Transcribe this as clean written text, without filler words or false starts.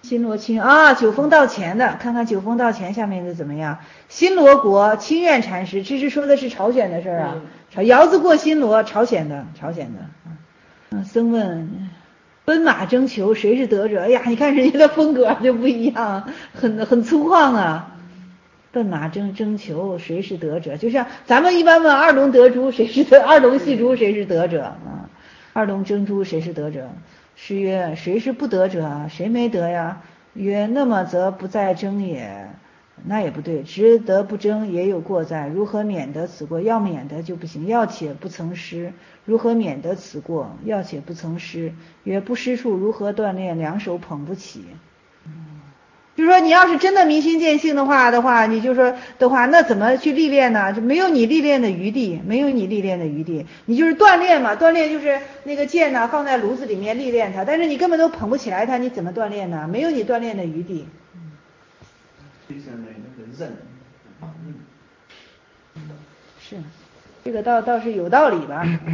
新罗清啊，九峰道前的，看看九峰道前下面的怎么样？新罗国清苑禅师，这是说的是朝鲜的事儿啊。遥子过新罗，朝鲜的。僧问，奔马征求谁是得者？哎呀，你看人家的风格就不一样，很粗犷啊。奔马征求谁是得者？就像咱们一般问二龙得珠谁是得，二龙戏珠谁是得者啊？二龙争珠谁是得者？师曰：谁是不得者啊？谁没得呀？曰：那么则不在争也。那也不对，值得不争也有过在，如何免得此过？要免得就不行，要且不曾失，如何免得此过？要且不曾失。曰：不失处如何锻炼？两手捧不起。就是说你要是真的明心见性的话，你就说的话，那怎么去历练呢？就没有你历练的余地，你就是锻炼嘛，锻炼就是那个剑呢放在炉子里面历练它，但是你根本都捧不起来它，你怎么锻炼呢？没有你锻炼的余地。 就相当于那个韧是，这个倒是有道理吧。